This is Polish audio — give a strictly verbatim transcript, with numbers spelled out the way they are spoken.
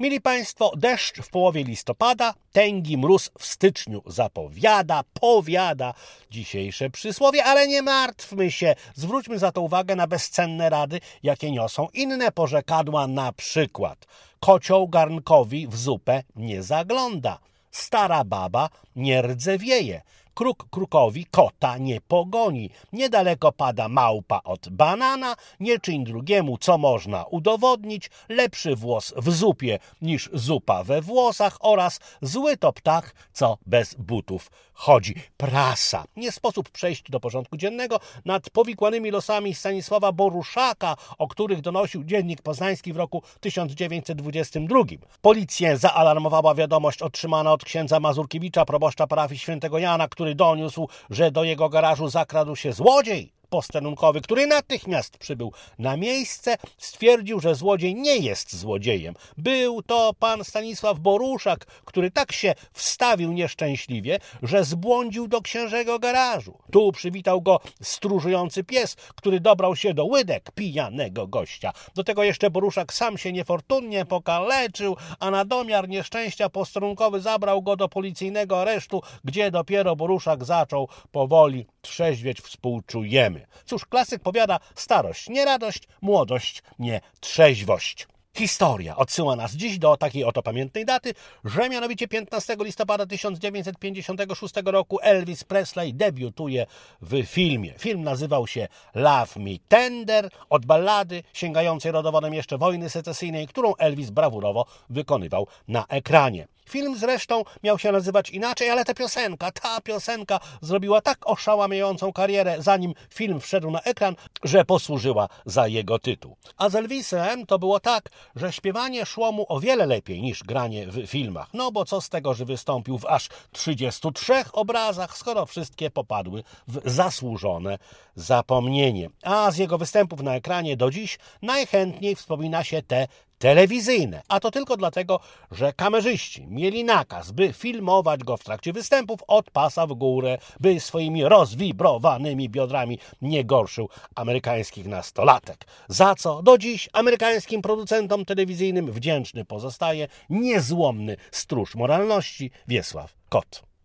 Mili Państwo, deszcz w połowie listopada, tęgi mróz w styczniu zapowiada, powiada dzisiejsze przysłowie, ale nie martwmy się. Zwróćmy za to uwagę na bezcenne rady, jakie niosą inne porzekadła, na przykład kocioł garnkowi w zupę nie zagląda, stara baba nie rdzewieje, kruk krukowi kota nie pogoni, niedaleko pada małpa od banana, nie czyń drugiemu, co można udowodnić, lepszy włos w zupie niż zupa we włosach oraz zły to ptak, co bez butów chodzi. Prasa. Nie sposób przejść do porządku dziennego nad powikłanymi losami Stanisława Boruszaka, o których donosił Dziennik Poznański w roku tysiąc dziewięćset dwudziestym drugim. Policję zaalarmowała wiadomość otrzymana od księdza Mazurkiewicza, proboszcza parafii Świętego Jana, który doniósł, że do jego garażu zakradł się złodziej. Posterunkowy, który natychmiast przybył na miejsce, stwierdził, że złodziej nie jest złodziejem. Był to pan Stanisław Boruszak, który tak się wstawił nieszczęśliwie, że zbłądził do księżego garażu. Tu przywitał go stróżujący pies, który dobrał się do łydek pijanego gościa. Do tego jeszcze Boruszak sam się niefortunnie pokaleczył, a na domiar nieszczęścia posterunkowy zabrał go do policyjnego aresztu, gdzie dopiero Boruszak zaczął powoli trzeźwieć. Współczujemy. Cóż, klasyk powiada: starość nie radość, młodość nie trzeźwość. Historia odsyła nas dziś do takiej oto pamiętnej daty, że mianowicie piętnastego listopada tysiąc dziewięćset pięćdziesiątego szóstego roku Elvis Presley debiutuje w filmie. Film nazywał się Love Me Tender, od ballady sięgającej rodowodem jeszcze wojny secesyjnej, którą Elvis brawurowo wykonywał na ekranie. Film zresztą miał się nazywać inaczej, ale ta piosenka, ta piosenka zrobiła tak oszałamiającą karierę, zanim film wszedł na ekran, że posłużyła za jego tytuł. A z Elvisem to było tak, że śpiewanie szło mu o wiele lepiej niż granie w filmach. No bo co z tego, że wystąpił w aż trzydziestu trzech obrazach, skoro wszystkie popadły w zasłużone zapomnienie. A z jego występów na ekranie do dziś najchętniej wspomina się te telewizyjne, a to tylko dlatego, że kamerzyści mieli nakaz, by filmować go w trakcie występów od pasa w górę, by swoimi rozwibrowanymi biodrami nie gorszył amerykańskich nastolatek. Za co do dziś amerykańskim producentom telewizyjnym wdzięczny pozostaje niezłomny stróż moralności Wiesław Kot.